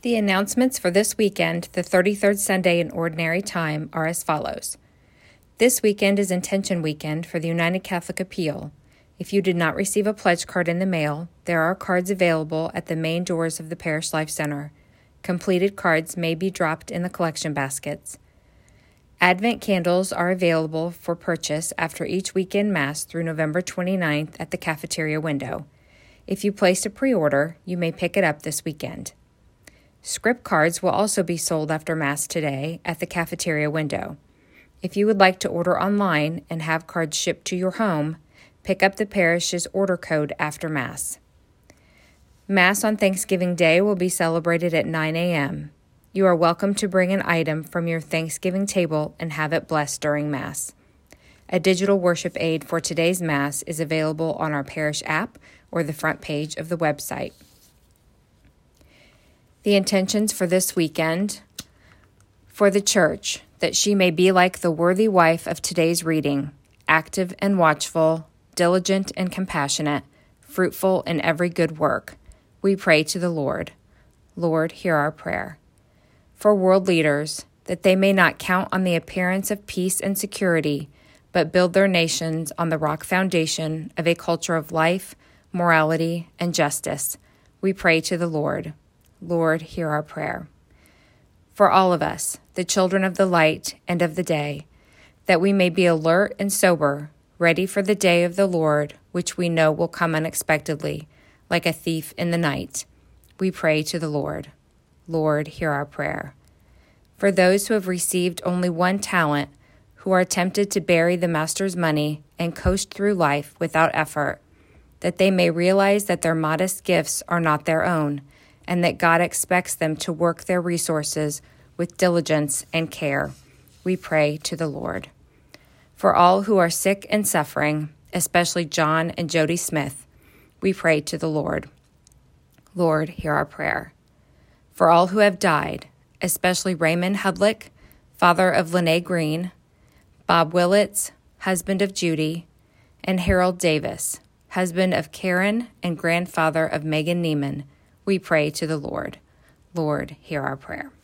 The announcements for this weekend, the 33rd Sunday in Ordinary Time, are as follows. This weekend is Intention Weekend for the United Catholic Appeal. If you did not receive a pledge card in the mail, there are cards available at the main doors of the Parish Life Center. Completed cards may be dropped in the collection baskets. Advent candles are available for purchase after each weekend Mass through November 29th at the cafeteria window. If you placed a pre-order, you may pick it up this weekend. Script cards will also be sold after Mass today at the cafeteria window. If you would like to order online and have cards shipped to your home, pick up the parish's order code after Mass. Mass on Thanksgiving Day will be celebrated at 9 a.m. You are welcome to bring an item from your Thanksgiving table and have it blessed during Mass. A digital worship aid for today's Mass is available on our parish app or the front page of the website. The intentions for this weekend: for the Church, that she may be like the worthy wife of today's reading, active and watchful, diligent and compassionate, fruitful in every good work. We pray to the Lord. Lord, hear our prayer. For world leaders, that they may not count on the appearance of peace and security, but build their nations on the rock foundation of a culture of life, morality, and justice. We pray to the Lord. Lord, hear our prayer. For all of us, the children of the light and of the day, that we may be alert and sober, ready for the day of the Lord, which we know will come unexpectedly, like a thief in the night. We pray to the Lord. Lord, hear our prayer. For those who have received only one talent, who are tempted to bury the master's money and coast through life without effort, that they may realize that their modest gifts are not their own, and that God expects them to work their resources with diligence and care. We pray to the Lord. For all who are sick and suffering, especially John and Jody Smith, we pray to the Lord. Lord, hear our prayer. For all who have died, especially Raymond Hudlick, father of Lene Green, Bob Willits, husband of Judy, and Harold Davis, husband of Karen and grandfather of Megan Neiman, we pray to the Lord. Lord, hear our prayer.